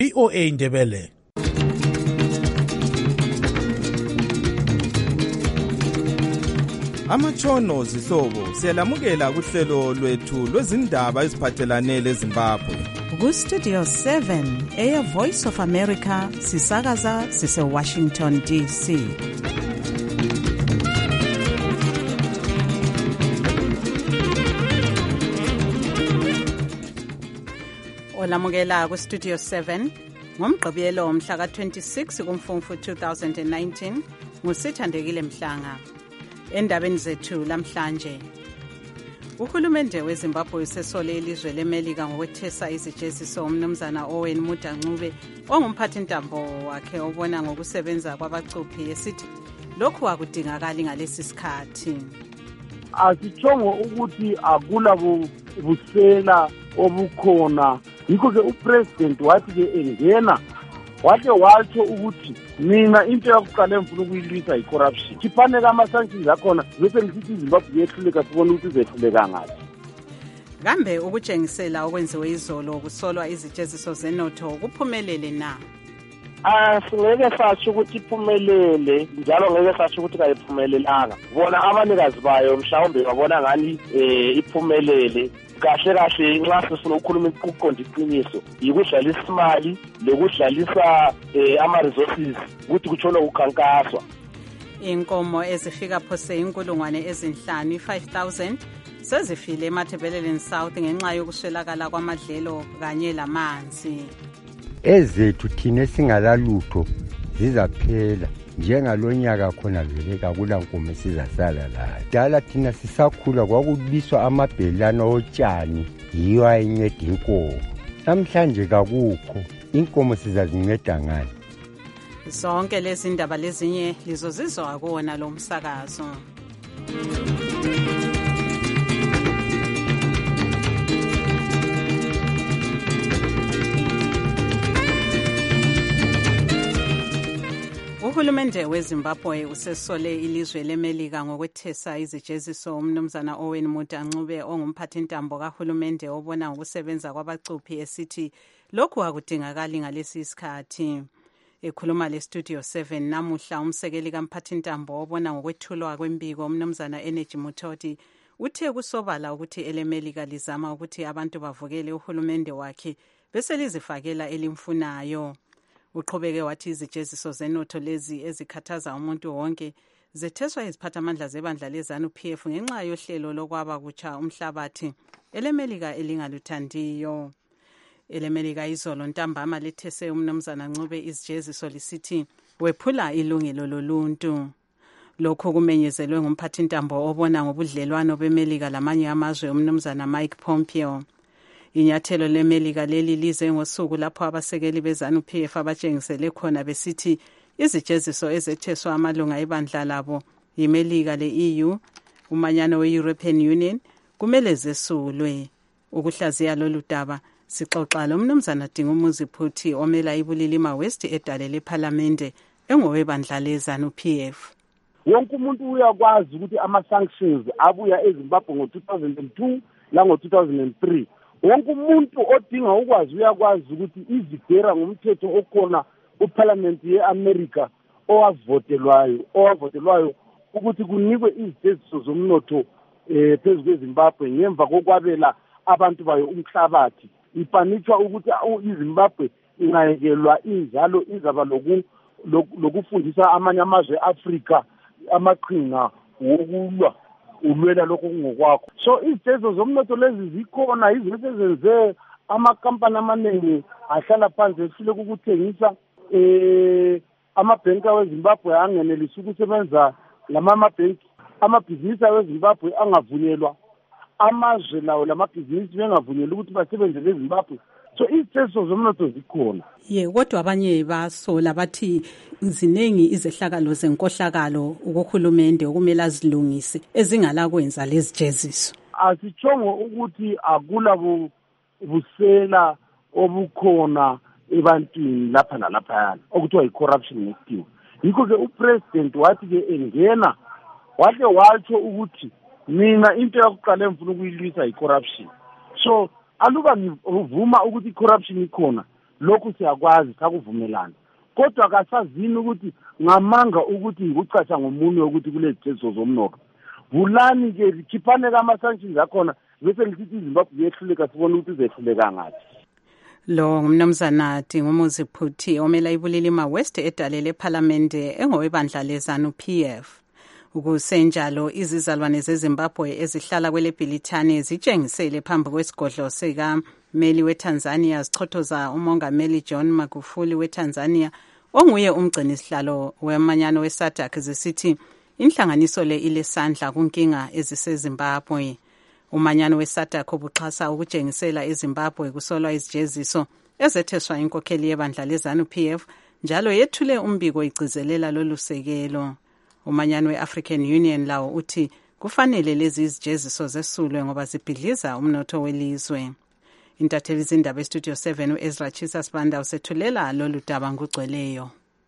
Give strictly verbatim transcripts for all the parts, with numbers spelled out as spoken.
V O A Ndebele. Amatshono zihlobo siyalamukela kuhlelo lwethu lwezindaba eziphathelane leZimbabwe. Ku Studio seven, Air Voice of America, sisakaza sise Washington D C. Olamukela ku Studio seven ngomgqibelo umhla ka twenty-six kuMfumfu two thousand nineteen ngusithandekile Mhlanga. Endabeni zethu lamhlanje, uhulumende weZimbabwe usesole ilizwe leMelika ngokwethesa izijeziso umnumzana Owen Mudda Ncube ongumphathintambo wakhe obona ngokusebenza kwabacuphi esithi lokhu akudingakali ngalesi sikhathi. Asitshongo ukuthi akula busela obukhona, yikho ke upresident wathi ke engena wathi watsho ukuthi mina into yokuqala emfuna ukuyilwisa i-corruption. Kiphaneka ama-sanctions akhona bese ngisithi iZimbabwe yehluleka sibone ukuthi izehluleka ngathi. Kambe ukutshengisela okwenziwe izolo kusolwa izijeziso zenotho kuphumelele na? Ah, singeke sasho ukuthi iphumelele njalo ngeke sasho ukuthi kayiphumelelanga. Bona abanikazi bayo mhlawumbe babona ngani eh iphumelele. Kahle kahle nxa sifuna ukukhuluma ukuqonda iqiniso yikudlalisa imali lokudlalisa eh, ama resources ukuthi kutshona ukukhankaswa. Inkomo ezifika phose inkulungwane ezinhlanu five thousand sezifile eMatabeleland South ngenxa yokuswelakala kwamadlelo kanye lamanzi. Ezethu thina singalalutho zizaphela njengalonyaka khona vele kakula nkomo sizasala layo. Dala thina sisakhula kwakubiswa amabhelana otshani yiyo ayinceda inkomo. Namhlanje kakukho, inkomo sizazinceda ngani? Zonke lezi ndaba lezinye lizozizwa kuona lo msakazo. Uhulumende weZimbabwe usesole ilizwe leMelika ngokwethesa izijeziso umnumzana Owen Mudda Ncube ongumphathintambo kahulumende obona ngokusebenza kwabacuphi esithi lokhu akudingakali ngalesi isikhathi. Ekhuluma le Studio seven namuhla umsekeli kamphathintambo obona ngokwethulwa kwembiko umnumzana Energy Mutoti uthe kusobala ukuthi eleMelika lizama ukuthi abantu bavukele uhulumende wakhe bese lizifakela elimfunayo. Uqhubeke wathi izijeziso zenotho lezi ezikhathaza umuntu wonke zetheswa iziphathamandla zebandla leZANU P F ngenxa yohlelo lokwaba kutsha umhlabathi eleMelika elingaluthandiyo. EleMelika izolo ntambama lethese umnumzana Ncube izijeziso lisithi wephula ilungelo loluntu. Lokho kumenyezelwe ngumphathintambo obona ngobudlelwano beMelika lamanye amazwe umnumzana Mike Pompeo. Inyathelo leMelika leli lize ngosuku lapho abasekeli beZANU P F abatshengisele khona besithi izijeziso ezetheswa amalunga ebandla labo yiMelika le-E U umanyano we-European Union kumele zesulwe. Ukuhlaziya lolu daba sixoxa lo mnumzana Dingumuzi Phuthi omela iBulilima West edale leParlamente engowebandla leZANU P F. Wonke umuntu uyakwazi ukuthi ama-sanctions abuya eZimbabwe ngo two thousand two la ngo two thousand three. Wonke umuntu odinga ukwazi uyakwazi ukuthi izigera ngomthetho okhona uParliament yeAmerica owavotelwayo owavotelwayo ukuthi kunikwe izijeziso zomnotho eh phezu kweZimbabwe ngemva kokwabela abantu bayo umhlabathi. Ipanitshwa ukuthi iZimbabwe ingayekelwa injalo izaba loku lokufundisa amanye amazwe eAfrica amaqhinga wokulwa ulwela lokho kungokwakho. So izijeziso zomnotho lezi zikhona izinto ezenze amakampani amaningi ahlala phansi ehlule ukuthengisa eh amabhenka weZimbabwe angenelisa ukusebenza lama mabhenki amabhizinisi weZimbabwe angavunyelwa amazwe lawo lamabhizinisi bengavunyelwa ukuthi basebenze leZimbabwe. So izijeziso zomnotho zikhona. Ye kodwa abanye basola bathi ziningi izehlakalo zenkohlakalo ukuhulumende okumele azilungise ezingala kwenza lezi jeziso. Asitshongo ukuthi akula busela obukhona ebantwini lapha nalapha okuthiwa i-corruption ngesikhiwa. Yikho ke upresident wathi ke engena wahle watsho ukuthi mina into yokuqala emfuna ukuyilwisa i-corruption. So aluba ngivuma ukuthi i-corruption ikhona lokhu siyakwazi sakuvumelana kodwa kasazini ukuthi ngamanga ukuthi ngikucatsha ngomunye ukuthi kule zijeziso zomnotho vulani ke khiphane kama-sanctions akhona bese ngisithi iZimbabwe yehluleka sibone ukuthi izehluleka ngathi. Lo ngumnumzana Dingumuzi Phuthi omela iBulilima West edalele eParliamente engowebandla leZANU P F. Ukusenjalo izizalwane zeZimbabwe ezihlala kwele Bhilithane zitshengisele phambi kwesigodlo sika Meli weTanzania zichothoza umongameli John Magufuli weTanzania onguye umgcini sihlalo wemanyano weSADC zisithi inhlanganiso le ilesandla kunkinga eziseZimbabwe. Umanyano weSADC obuxhasa ukujengisela eZimbabwe kusolwa izijeziso ezetheswa inkokheli yebandla leZANU P F njalo yethule umbiko igcizelela lolusekelo. Umanyano weAfrican Union lawo uthi kufanele lezi izijeziso zesulwe ngoba zibhidliza umnotho welizwe. Intatheli zindaba eStudio seven uEzra Chisa Sibanda usethulela lolu daba ngugcweleyo.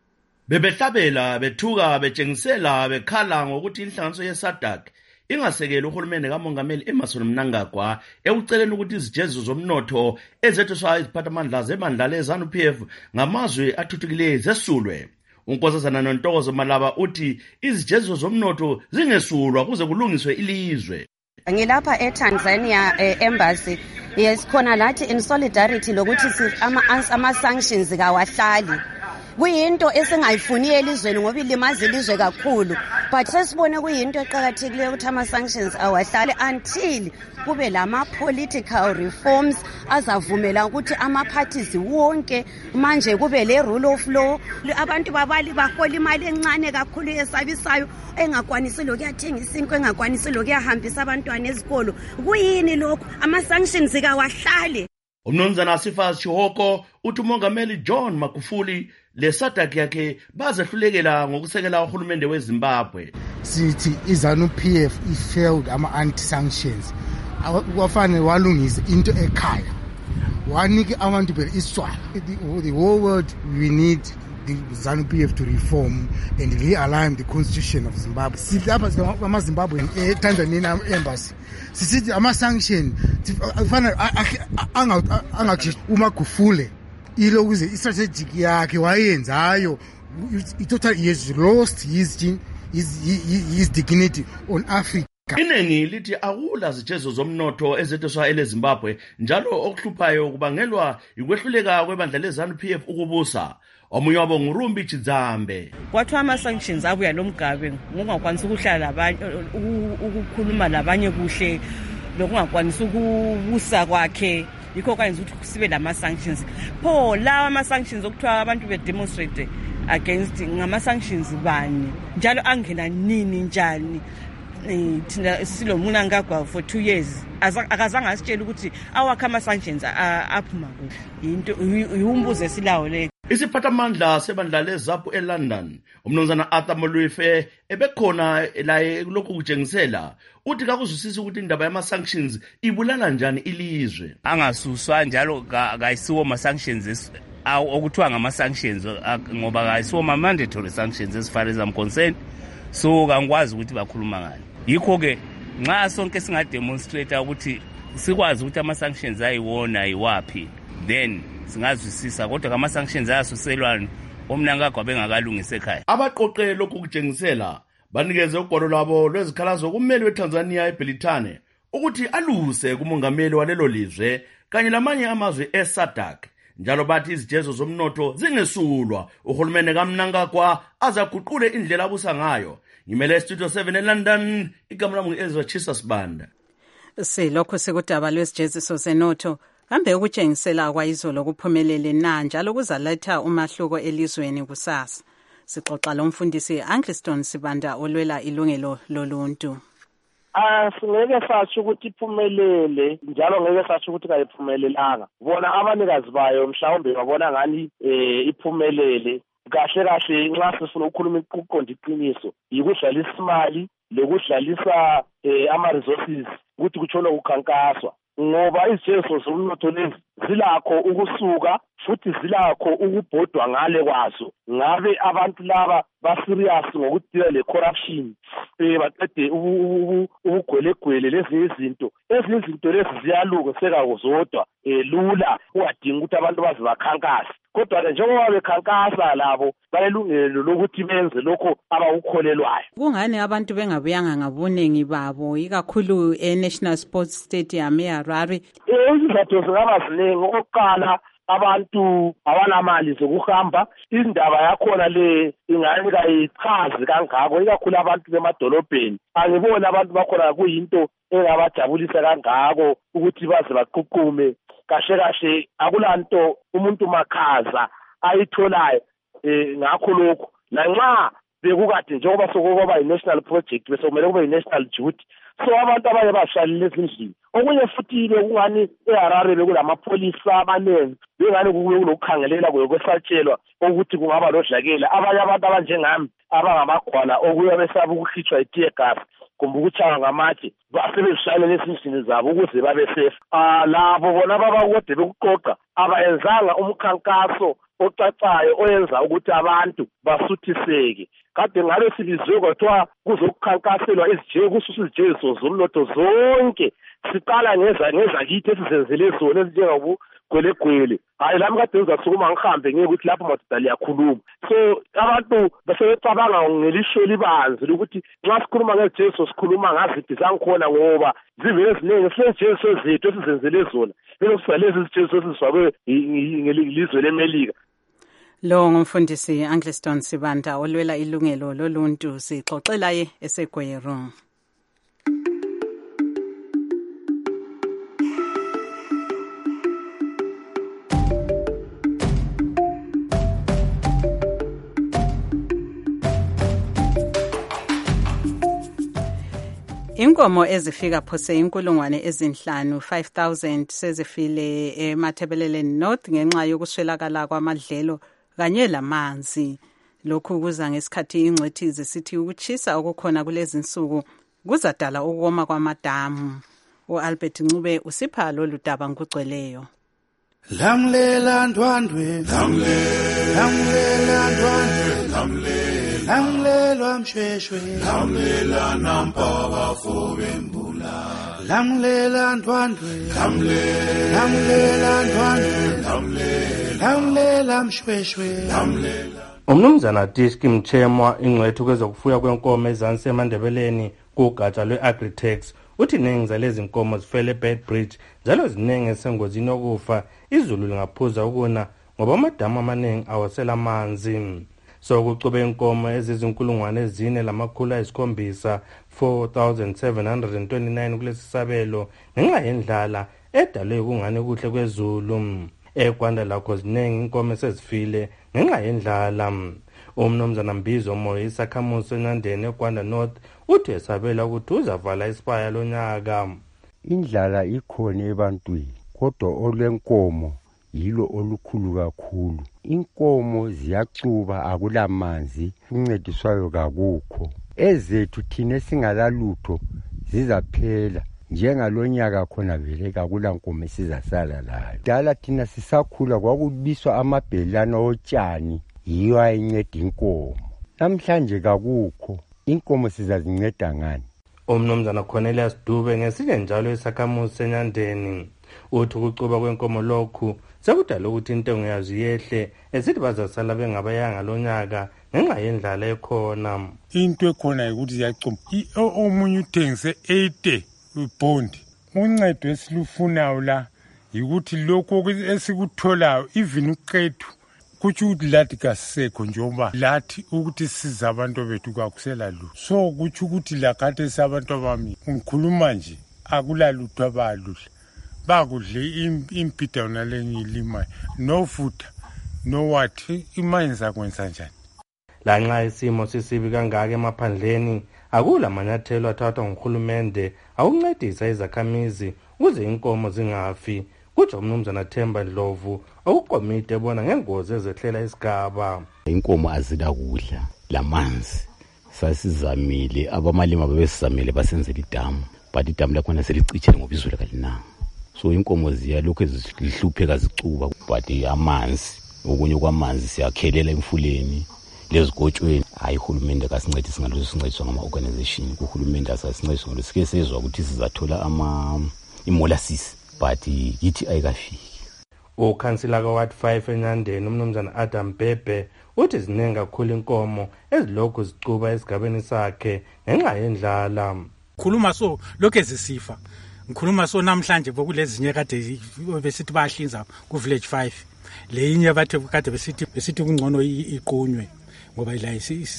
Bebehlabela bethuka betshengisela bekhala ngokuthi inhlanganiso yeSADC ingasekela uhulumende kamongameli Emmerson Mnangagwa ekuceleni ukuthi izijeziso zomnotho ezetheswa iziphathamandla zebandla leZANU P F ngamazwe athuthukileyo zesulwe. Unkosazana Nontokozo Malaba uthi izijeziso zomnotho zingesulwa kuze kulungiswe ilizwe. Ngilapha eTanzania eh, embassy yesikhona lathi in solidarity lokuthi ama ama sanctions kawahlali. Kuyinto esingayifuniye elizweni ngoba ilimaza ilizwe kakhulu but sesibone kuyinto eqhakathekileyo ukuthi ama sanctions awahlale until kube lama political reforms azavumela ukuthi ama parties wonke manje kube le rule of law abantu babali bahola imali encane kakhulu esabisayo engakwanisi lokuyathenga isinkwe engakwanisi lokuyahambisa abantwana ezikolo kuyini lokho ama sanctions kawahlale. Umnumzana Sifas Chihoko uthi umongameli John Magufuli leSADC yakhe bazehlulekela ngokusekela uhulumende weZimbabwe. Sithi iZANU P F i-failed ama anti-sanctions. Kwafanele walungisa into ekhaya. Wanike abantu phela iswala. The whole world we need the ZANU P F to reform and realign the constitution of Zimbabwe. Sithi lapha ama-Zimbabwe eTanzania embassy. Sithi ama-sanction kufanele angathi uMagufuli ilokuze istrategic yakhe wayenzayo total has lost his his his dignity on Africa. Iningi lithi akula zijezo zomnotho ezetheswa eleZimbabwe njalo okuhluphayo kubangelwa ikwehluleka kwebandla leZANU P F ukubusa. Omunye wabo nguRumbi Chidzambe. Kwathiwa ama-sanctions abuya lomgabe ngokungakwanisa ukuhlala labanye ukukhuluma labanye kuhle lokungakwanisa ukubusa kwakhe yikho kanye ukuthi sibe lama-sanctions. Pho lawa ama-sanctions okuthiwa abantu be-demonstrate against ngama-sanctions bani njalo angena nini njani thina silo Mnangagwa for two years akazange asitshela ukuthi awakha ama-sanctions aphuma kuhle yinto yumbuzo esilawo le. Isiphathamandla sebandla leZAPU eLondon umnumzana Arthur Molwefe ebekhona la lokhu kujengisela uthi kakuzwisisa ukuthi indaba yama-sanctions ibulala njani ilizwe. Angasuswa njalo kayisiwo ama-sanctions okuthiwa ngama-sanctions ngoba kayisiwo ma-mandatory sanctions as far as I'm concerned, so kangikwazi ukuthi bakhuluma ngani. Yikho-ke nxa sonke singademonstrate ukuthi sikwazi ukuthi ama-sanctions ayiwona ayiwaphi then singazwisisa kodwa kama-sanctions ayasuselwani oMnangagwa bengakalungisa ekhaya. Abaqoqe lokhu kujengisela banikeze ugwalo lwabo lwezikhalazo kummeli weTanzania eBhilithane ukuthi aluse kumongameli walelo lizwe kanye lamanye amazwe eSADC njalo bathi izijezo zomnotho zingesulwa uhulumende kaMnangagwa azaguqule indlela abusa ngayo. Ngimele eStudio seven eLondon, igama lami ngu-Ezra Chisa Sibanda. Silokho sikudaba lwezijeziso zenotho kambe ukutshengisela kwayizolo kuphumelele na njalo kuzaletha umahluko elizweni kusasa. Sixoxa lo mfundisi Ankliston Sibanda olwela ilungelo loluntu. Ah singeke sathi ukuthi iphumelele njalo ngeke sathi ukuthi kayiphumelelanga. Bona abanikazi bayo mhlawumbe babona ngani eh iphumelele kahle kahle nxa sifuna ukukhuluma ukuqonda iqiniso yikudlalisa imali lokudlalisa eh ama resources ukuthi kutshona ukukhankaswa ngoba izijeziso zomnotho lezi zilakho ukusuka futhi zilakho ukubhodwa ngale kwazo. Ngabe abantu laba baserious ngokudila le corruption eh baqede ubugwelegwele lezi izinto ezinye izinto lezi ziyalungiseka zodwa eh lula ungadinga ukuthi abantu bazibakhankasa. Kodwa ke njengoba bekhankasa labo balelungelo lokuthi benze lokho abakukholelwayo. Kungani abantu bengabuyanga ngabunengi babo ikakhulu e-National Sports Stadium eHarare? Eh izathu zingaba ziningi. Okokuqala, abantu abanamali zokuhamba, indaba yakhona le ingani kayichazi kangako ikakhulu abantu bemadolobheni. Angibona abantu bakhona kuyinto engabajabulisa kangako ukuthi baze baququme. Kashe kashe akulanto umuntu makhaza ayitholayo eh ngakho lokho lanxa bekukade njengoba sokuba i-national project bese kumele kube i-national duty. So abantu abaye bashalile ezindlini okunye futhi bekungani eHarare bekulamapolisa abanengi bengani kulokukhangelela kwesatshelwa ukuthi kungaba lodlakela abanye abantu abanjengami abangamagwala okuya besaba ukukhitshwa i-tear gas kumbe ukuchaya ngamatshe basebenzisana ezindlini zabo ukuze babe safe. Ah labo bona babakode bekuqoqa abayenzanga umkhankaso ocacayo oyenza ukuthi abantu basuthiseke. Kade ngabe sibizwe kwathiwa kuzokukhankaselwa izijeke kususa izijeziso zomnotho zonke. Siqala ngeza ngeza kithi esizenzele zona ezinjengabugwelegwele. Hayi lami kade ngizasukuma ngihambe ngeke ukuthi lapho madoda liyakhuluma. So abantu basebecabanga ngelisho libanzi ukuthi nxa sikhuluma ngezijeziso sikhuluma ngaziphi zangikhona ngoba zive eziningi sinezijeziso zethu esizenzele zona. Bese kusalezi izijeziso ezizifakwe ngelizwe leMelika. Lo ngumfundisi Angliston Sibanda olwela ilungelo loluntu sixoxela ye eseGweru. Inkomo ezifika phose inkulungwane ezinhlanu five thousand sezifile eMathebeleleni North ngenxa yokuswelakala kwamadlelo kanye lamanzi. Lokhu kuza ngesikhathi ingcwethi zisithi ukuchisa okukhona kulezi insuku kuzadala ukoma kwamadamu. uAlbert Ncube usipha lolu daba ngugcweleyo. Lamlela ndwandwe lamlela lamlela ndwandwe lamlela lamlela mshweshwe lamlela nampa bafobembula lamlela ndwandwe lamlela lamlela ndwandwe lamlela lamlela mshweshwe lamlela. Umnumzana Diski Mchemwa ingcwethu kwezokufuya kwenkomo ezansi eMandebeleni kugatsha lwe-Agritex uthi iningi zalezi nkomo zifele eBedbridge njalo ziningi esengozini yokufa izulu lingaphuza ukuna ngoba amadamu amaningi awasela amanzi. So kucube inkomo ezizinkulungwane ezine lamakhulu ayisikhombisa four thousand seven hundred twenty-nine kulesi sabelo ngenxa yendlala edalwe kungani kuhle kwezulu. ekwanda lakho ziningi inkomo sezifile ngenxa yendlala. Umnumzana Mbizo Moyo isakhamuzi eNandeni eGwanda North uthi esabela ukuthi uzavala isipaya lonyaka. Indlala ikhona ebantwini kodwa olwenkomo yilo olukhulu kakhulu. Inkomo ziyacuba akulamanzi uncediswayo kakukho. Ezethu thina singalalutho zizaphela njengalonyaka khona vele kakula nkomo sizasala layo. Dala thina sisakhula kwakubiswa amabhelana otshani yiyo ayinceda inkomo. Namhlanje kakukho inkomo sizazinceda ngani? Umnumzana Cornelius Dube ngesinye njalo isakhamuzi seNyandeni uthi ukucuba kwenkomo lokhu sekudala ukuthi intengo yazo yehle esithi bazasala bengabayanga lonyaka ngenxa yendlala ekhona. Into ekhona ukuthi ziyacuma omunye uthengise eighty bond. Uncedo esilufunayo la yikuthi lokho esikutholayo even uqethu kuthi ukuthi lathi kasekho njengoba lathi ukuthi siza abantu bethu kakusela lu. So kuthi ukuthi la kade sabantu abami ngikhuluma nje akulalutho abaludla bakudle impida nalengilima no futha no what imine zakwenza njani. Lanxa isimo sisibi kangaka emaphandleni akula manyathelo athathwa nguhulumende awuncedisa izakhamizi ukuze inkomo zingafi. Kuthi umnumzana Themba Ndlovu okukomite ebona ngengozi ezehlela isigaba. Inkomo azida kudla lamanzi sasizamile abamalima babesizamile basenzela idamu but idamu lakhona selicitshile ngoba izulu kalinanga. so inkomo ziya lokho ezihlupheka zicuba but amanzi okunye kwamanzi siyakhelela emfuleni lezigotshweni hayi uhulumende akasincedise ngalozo sincediswa ngama organization uhulumende asasincedise ngalozo sike sezwe ukuthi sizathola ama imolasisi but yithi ayikafiki. Ukhansila kaWard five eNyandeni umnumzana Adam Bhebhe uthi ziningi kakhulu inkomo ezilokhu zicuba esigabeni sakhe ngenxa yendlala. Khuluma so lokho ezisifa ngikhuluma so namhlanje bokulezinye kade besithi bayahlinza ku village five leyinye bathe kade besithi besithi kungcono iqunywe ngoba la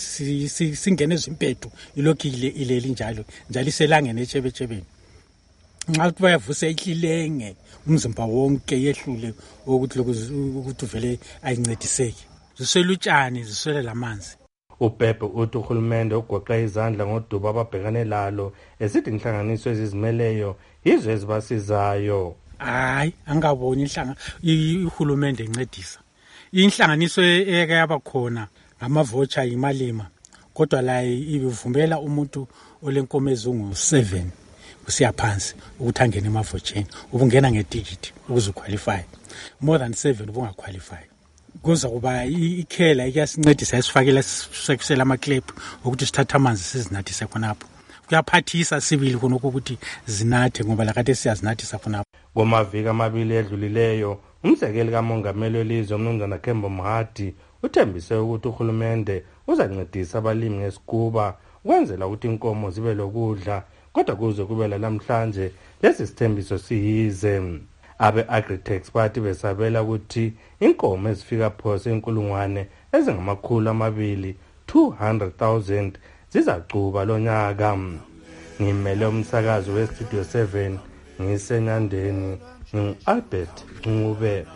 singene ezimpedu ilokile ileli njalo njalo iselangene echebechebeni nxa kuthi bayavusa ihlilenge umzimba wonke yehlule ukuthi ukuthi uvele ayincediseke ziselutshani ziswele lamanzi. uBhebhe uthi uhulumende ugoqa izandla ngoduba ababhekane lalo esithi inhlanganiso ezizimeleyo yizo ezibasizayo. Hayi angaboni inhlanga ihulumende incedisa inhlanganiso eke yaba khona ngamavocha imalima kodwa la ivumela umuntu olenkomo ezungu seven kusiya phansi ukuthi angene emavotsheni ubungena ngeticket ukuze uqualify more than seven ubungaqualify kuza kuba ikhela iyasincedisa esifakela sekusela ama clip ukuthi sithatha amanzi sizinathise khonapho kuyaphathisa sibili khonoko ukuthi zinathe ngoba lakade siyazinathisa khonapho. Ngomaviki amabili edlulileyo umsekeli kamongameli welizwe umnumzana Kembo Mohadi uthembise ukuthi uhulumende uzancedisa abalimi ngesikuba ukwenzela ukuthi inkomo zibe lokudla kodwa kuze kube namhlanje lesi sithembiso siyize. Abe Agritex bathi besabela ukuthi inkomo ezifika phose inkulungwane ezingamakhulu amabili two hundred thousand zizacuba lonyaka. Ngimele umsakazo westudio seven ngiseNyandeni ngingu-Albert Ncube.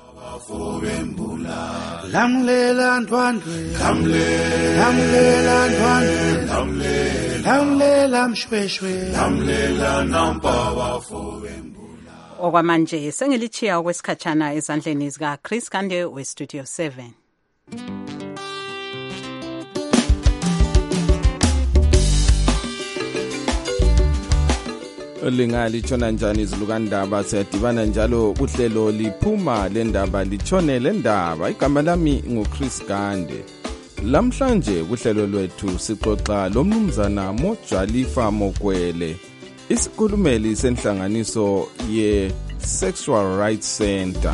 Lamlela ndwandwe lamlela ndwandwe lamlela mshweshwe lamlela nampaba fowembula. Okwamanje sengilichiya okwesikhatshana ezandleni zika Chris Kande westudio seven. Lingalithona njani izilukandaba siyadibana njalo kuhlelo liphuma lendaba litshone lendaba. Igama lami nguChris Gande. Lamhlanje kuhlelo lwethu sixoxa lomnumzana Mojalifa Mokwele, isikhulumeli senhlanganiso ye Sexual Rights Center.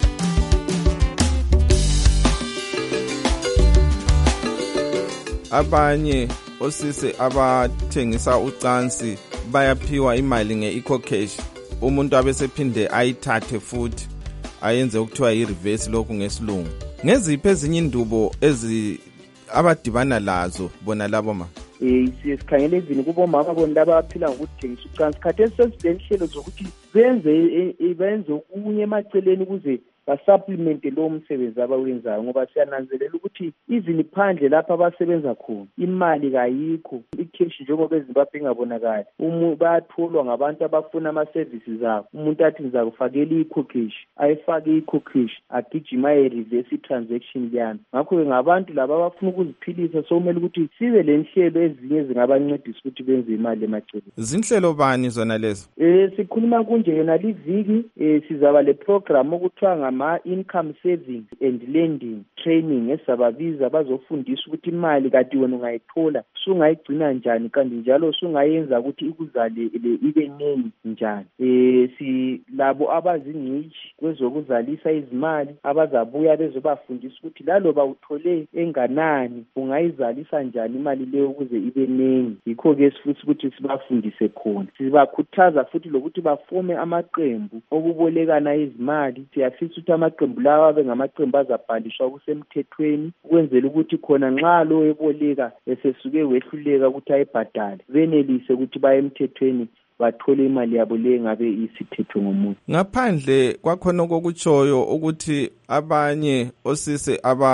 Abanye osise abathengisa ucansi bayaphiwa imali nge-ecocash umuntu abesephinde ayithathe futhi ayenze ukuthiwa yi-reverse lokhu ngesilungu. Ngeziphi ezinye indubo ezi abadibana lazo bona labo ma? Eh sikhangele izini kubomama bona laba abaphila ngokuthengisa ucansi khathesi sezilenhlelo zokuthi benze benze okunye emaceleni ukuze basupplemente lo msebenzi abawenzayo ngoba siyananzelela ukuthi even phandle lapha abasebenza khona imali kayikho icash njengoba eZimbabwe ingabonakala umuntu bayatholwa ngabantu abafuna ama services abo umuntu athi ngizakufakela icocash ayifake icocash agijima e-reverse transaction yana ngakho ngabantu laba abafuna ukuziphilisa so kumele ukuthi sibe lenhlelo ezinye ezingabancedisa ukuthi benze imali emaceleni. Zinhlelo bani zona lezo? Eh sikhuluma kunje yena liviki eh sizaba le program okuthiwa ma income savings and lending training esababiza bazofundisa ukuthi imali kati wena ungayithola sungayigcina njani kanti njalo sungayenza ukuthi ikuzale ibe nini njani. Eh si labo abazingcishi kwezokuzalisa izimali abazabuya bezobafundisa ukuthi laloba uthole enganani ungayizalisa njani imali leyo ukuze ibe nini. Yikho ke sifuthi ukuthi sibafundise khona sibakhuthaza futhi lokuthi bafome amaqembu okubolekana izimali siyafisa ukuthi amaqembu lawa bengamaqembu azabhalishwa kusemthethweni ukwenzela ukuthi khona nxa lo eboleka esesuke wehluleka ukuthi ayibhadale benelise ukuthi baye emthethweni bathole imali yabo le ngabe isithethwe ngomuntu. Ngaphandle kwakhona okutshoyo ukuthi abanye osise aba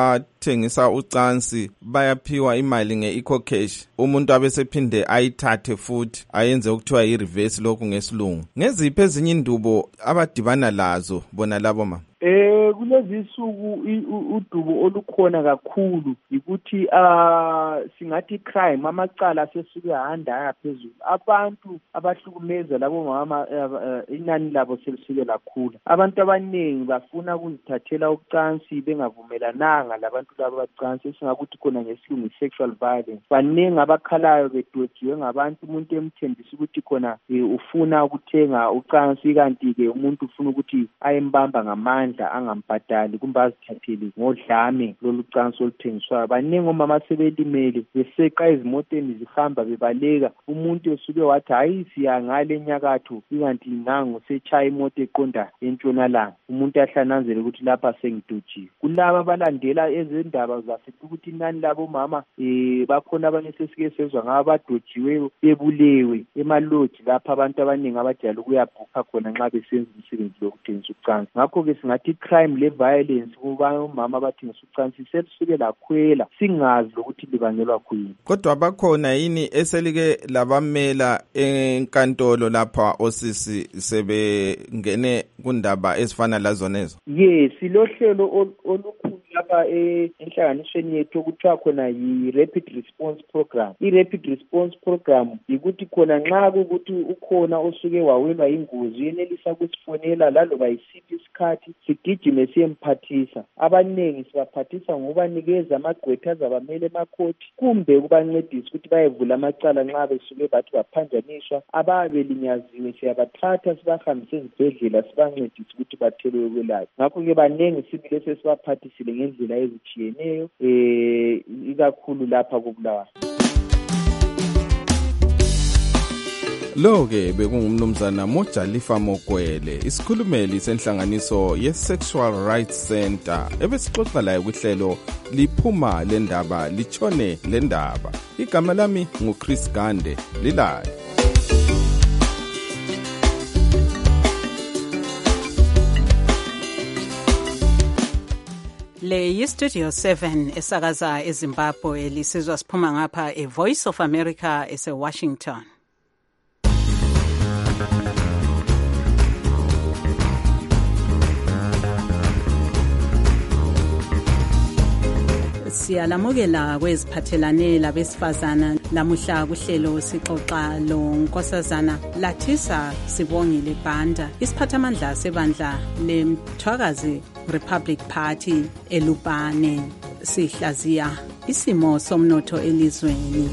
abathengisa ucansi bayaphiwa imali nge-ecocash, umuntu abesephinde ayithathe futhi ayenze ukuthiwa yi-reverse lokhu ngesilungu. Ngeziphi ezinye indubo abadibana lazo bona labo mama? Eh kulezi insuku udubo olukhona kakhulu ukuthi ah singathi crime amacala sesuke ahanda yaphezulu. Abantu abahlukumeza labo mama inani labo selisuke lakhulu. Abantu abaningi bafuna ukuzithathela ucansi bengavumelananga labantu labo bacansi singakuthi khona ngesilungu sexual violence. Baningi abakhalayo bedwejiwe ngabantu umuntu emthembisa ukuthi khona ufuna ukuthenga ucansi kanti ke umuntu ufuna ukuthi ayembamba ngamandla angambhadali kumbe azithathele ngodlame lolu cansi oluthengiswayo. Baningi omama sebelimele beseqa ezimoteni zihamba bebaleka umuntu esuke wathi hayi siya ngale nyakatho kanti nangu sechaya imoto eqonda entshonalanga umuntu ahlananzele ukuthi lapha sengidujiwe. Kulaba abalandela ezindaba zasethi ukuthi inani labo mama eh bakhona abanye sesike sezwa ngabadojiwe bebulewe emalodge lapha abantu abaningi abajala ukuyabhukha khona nxa besenza umsebenzi wokuthengisa ucansi. Ngakho ke singathi crime le violence kuba umama abathengisa ucansi selisuke lakhwela singazi ukuthi libangelwa kuyini. Kodwa bakhona yini eselike labamela enkantolo lapha osisi sebengene kundaba ezifana lazonezo? Yes, silohlelo olukhulu lapha enhlanganisweni yethu okuthiwa khona yi-rapid response program. I-rapid response program ukuthi khona nxa kukuthi ukhona osuke wawelwa ingozi uyenelisa ukusifonela laloba yisiphi isikhathi sigijime siyemphathisa. Abaningi sibaphathisa ngokubanikeza amagqwetha azabamele emakhoti kumbe ukubancedisa ukuthi bayevula amacala nxa besuke bathi baphanjaniswa. Ababelinyaziwe siyabathatha sibahambise ezibhedlela sibancedise ukuthi bathelwe ukwelatshwa. Ngakho-ke baningi sibile sesibaphathisile ngendlela ezitshiyeneyo eh ikakhulu lapha koBulawayo. Lo-ke bekungumnumzana Mojalifa Mokwele, isikhulumeli senhlanganiso ye-Sexual Rights Center ebesixoxa laye kuhlelo liphuma lendaba lichone lendaba. Igama lami nguChris Gande, lilayo. Le yi-Studio seven esakaza eZimbabwe lisizwa siphuma ngapha e-Voice of America ese-Washington. Siyalamukela kweziphathelane labesifazana lamuhla kuhlelo sixoxa lo nkosazana Lathisa Sibongile Banda, isiphathamandla sebandla leMthwakazi Republic Party eLupane. Sihlaziya isimo somnotho elizweni.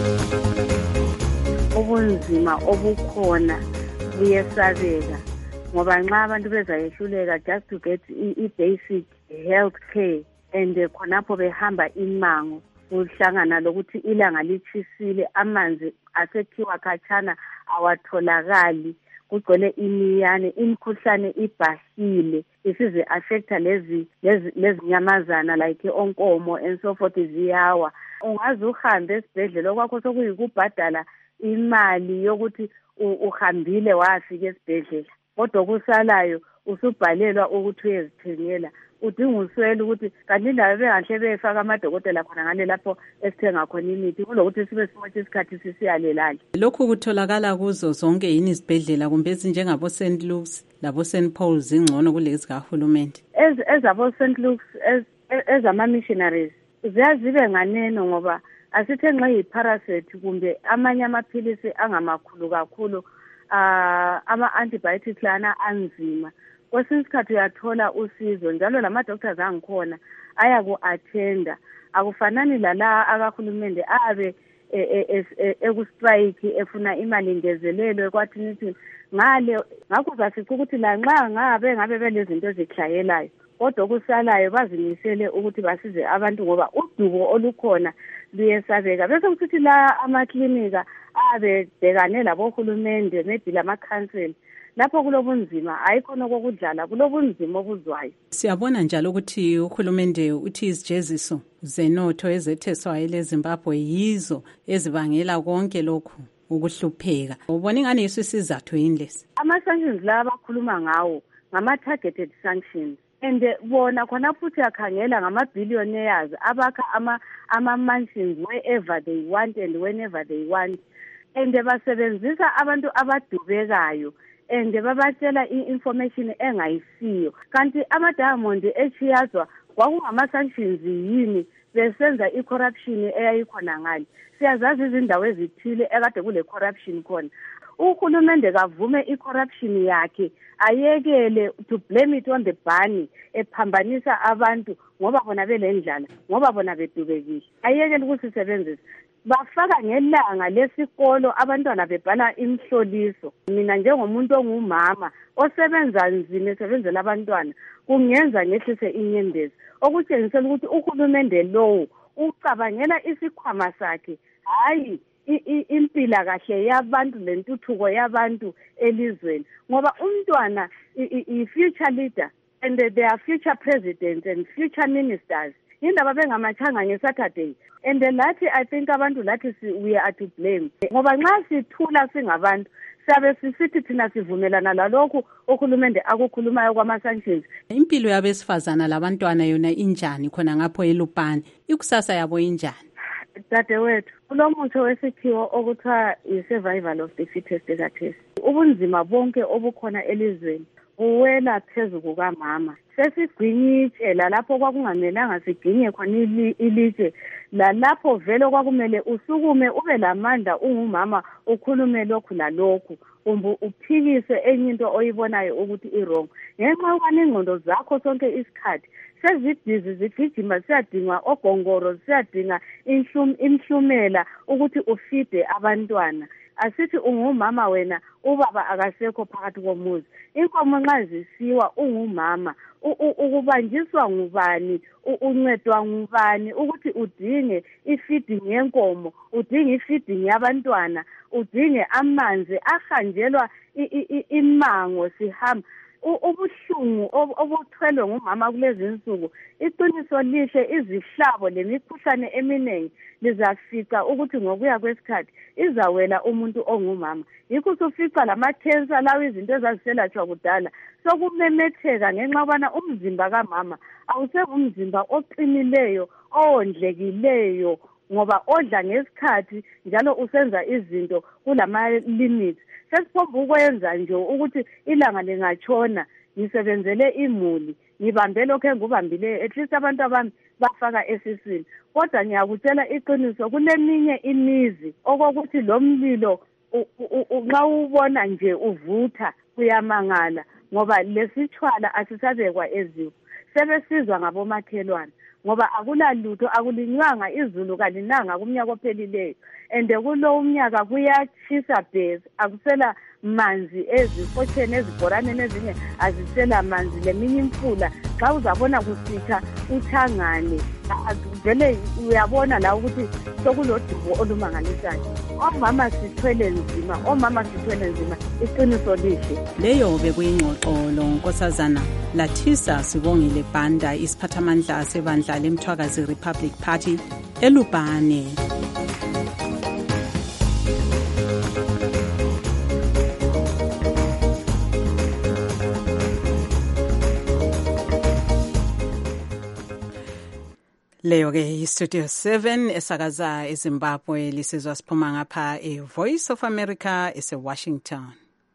Ubunzima obukhona buyesabeka ngoba nxa abantu bezayehluleka just to get i-basic health care and khonapho behamba imango uhlangana lokuthi ilanga lichisile amanzi asekhiwa khatshana awatholakali kugcwele imiyane imikhuhlane ibhahile isize affecta lezi lezinyamazana like onkomo and so forth ziyawa. Ungaze uhambe esibhedlela okwakho sokuyikubhadala imali yokuthi uhambile wafika esibhedlela kodwa kusalayo usubhalelwa ukuthi uyezithengela. Udinga uswele ukuthi kanti indaba bengahle befaka amadokotela khona ngale lapho esithenga khona imithi kulokuthi sibe simotsha isikhathi sisiyalelale. Lokhu kutholakala kuzo zonke yini izibhedlela kumbe ezinjengabo Saint Luke's labo Saint Paul's ingcono kulezi kahulumende? Ezabo Saint Luke's ezama-missionaries ziyazibe nganeno ngoba asithe nxa yi-parasite kumbe amanye amaphilisi angamakhulu kakhulu uh, ama-antibiotics lana anzima. Kwesinye isikhathi uyathola usizo njalo lama-doctors angikhona ayaku-attenda. Akufanani lala akahulumende abe ekustrike efuna imali ngezelelo kwathi nithi ngale ngakho zafica ukuthi la nxa ngabe ngabe belezinto ezihlayelayo kodwa kusalayo bazimisele ukuthi basize abantu ngoba udubo olukhona luyesabeka. Bese kuthi la amaklinika abe bekane labohulumende maybe lama-council lapho kulobunzima ayikhona kokudlala kulobunzima obuzwayo. Siyabona njalo ukuthi uhulumende uthi izijeziso zenotho ezetheswayo leZimbabwe yizo ezibangela konke lokhu ukuhlupheka. Ubona ingane yiso isizathu yini lesi? Ama-sanctions la abakhuluma ngawo ngama-targeted sanctions and bona khona futhi akhangela ngama-billionaires abakha ama-mansions wherever they want and whenever they want, and basebenzisa abantu abadubekayo and babatshela i-information engayisiyo. Kanti ama-diamond echiyazwa kwakungama-sanctions yini besenza i-corruption eyayikhona ngani. Siyazazi izindawo ezithile ekade kule corruption khona. Uhulumende kavume i-corruption yakhe, ayekele to blame it on the bunny, ephambanisa abantu ngoba bona belendlala, ngoba bona bedubekile. Ayekele ukusisebenzisa. Bafaka ngelanga lesikolo abantwana bebhala imhloliso. Mina njengomuntu ongumama osebenza nzima esebenzela abantwana, kungenza ngehlise inyembezi, okutshengisela ukuthi uhulumende lowo ucabangela isikhwama sakhe, hayi impila kahle yabantu lentuthuko yabantu elizweni. Ngoba umntwana i-future leader and they are future presidents and future ministers. Indaba bengamachanga ngeSaturday, and lathi I think abantu lathi we are to blame. Ngoba nxa sithula singabantu sabe sisithi thina sivumelana lalokhu uhulumende akukhulumayo kwama-sanctions. Impilo yabesifazana labantwana yona injani khona ngapho eLupane? Ikusasa yabo injani? Dadewethu, kulo muthi wesikhiwo okuthiwa i-survival of the fittest ekathesi. Ubunzima bonke obukhona elizweni uwela phezu kukamama. Sesigwinyitshe lalapho kwakungamelanga siginye khona ilitshe, lalapho vele kwakumele usukume ube lamandla ungumama ukhulume lokhu lalokhu, kumbe uphikise enye into oyibonayo ukuthi i-wrong. Ngenxa yokubana ingqondo zakho sonke isikhathi sezibhizi zigijima, siyadinga ogongoro, siyadinga imhlumela ukuthi ufide abantwana. Asithi ungumama wena, ubaba akasekho phakathi komuzi. Inkomo nxa zisiwa ungumama, ukubanjiswa ngubani, uncedwa ngubani ukuthi udinge ifeeding yenkomo, udinge ifeeding yabantwana, udinge amanzi ahanjelwa imango sihamba. Ubuhlungu obuthwelwe ngumama kulezi insuku, iqiniso lihle, izihlabo lemikhuhlane eminingi lizafica ukuthi ngokuya kwesikhathi izawela umuntu ongumama. Yikho usufica lama-cancer lawo izinto ezaziselatshwa kudala sokumemetheka ngenxa yokubana umzimba kamama awusengumzimba oqinileyo, owondlekileyo, ngoba odla ngesikhathi njalo usenza izinto kulama-limits. Sesiphomba ukwenza nje ukuthi ilanga lingatshona ngisebenzele imuli, ngibambe lokho engubambileyo, at least abantu abami bafaka esiswini. Kodwa ngiyakutshela iqiniso, kuleminye imizi okokuthi lo mlilo nxa ubona nje uvutha uyamangala, ngoba lesitshwala asisabekwa eziko. Sebesizwa ngabomakhelwane ngoba akulalutho, akulinywanga izulu kalinanga kumnyaka ophelileyo, and kulo umnyaka kuyatshisa bhezi, akusela manzi ezifotsheni ezibhoraneni ezinye azisela manzi, leminye imfula xa uzabona kusitha uthangane vele uyabona la ukuthi sokulodumo olumangalisayo. Omama sithwele nzima, omama sithwele nzima, iqiniso lihle. Leyo bekuyingxoxolo Nkosazana Lathisa Sibongile Banda, isiphathamandla sebandla leMthwakazi Republic Party eLupane. Leyo ke Studio seven esakaza eZimbabwe, lisizwa siphuma ngapha eVoice of America eseWashington.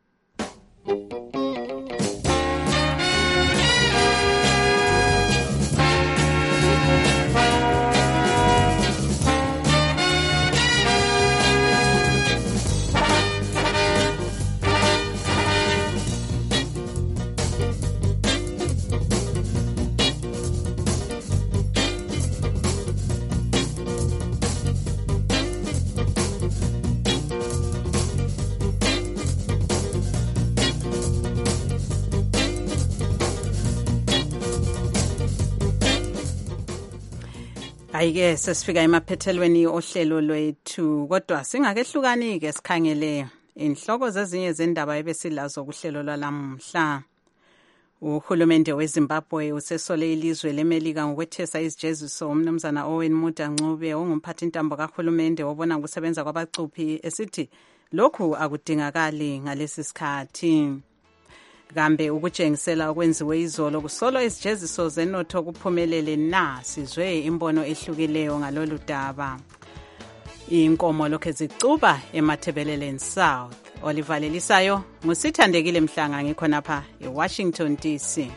Ayike sesifika emaphethelweni ohlelo lwethu, kodwa singakehlukani ke sikhangele inhloko zezinye zendaba ebesilazo kuhlelo lwalamhla. Uhulumende weZimbabwe usesole ilizwe leMelika ngokwethesa izijeziso umnumzana Owen Muda Ncube ongumphathintambo kahulumende obona ukusebenza kwabacuphi esithi lokhu akudingakali ngalesi sikhathi. kambe ukutshengisela okwenziwe izolo kusolo izijeziso zenotho kuphumelele na? Sizwe imbono ehlukileyo ngalolu daba. Inkomo lokhe zicuba eMathebeleleni South. Olivalelisayo ngusithandekile Mhlanga ngikhonapha eWashington D C.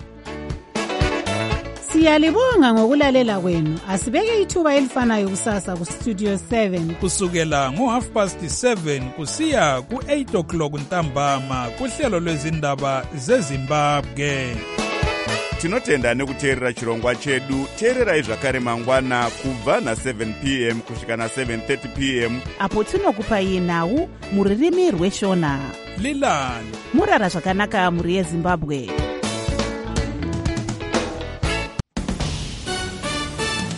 Siyalibonga ngokulalela kwenu. Asibeke ithuba elifanayo kusasa ku Studio seven kusukela ngo half past seven kusiya ku eight o'clock ntambama kuhlelo lwezindaba zeZimbabwe. Tinotenda nekuteerera chirongwa chedu. Teererai zvakare mangwana kubva na seven p m kusvika na seven thirty p m apo tinokupai nhau muririmi rweshona. Lilani murara zvakanaka muri yeZimbabwe.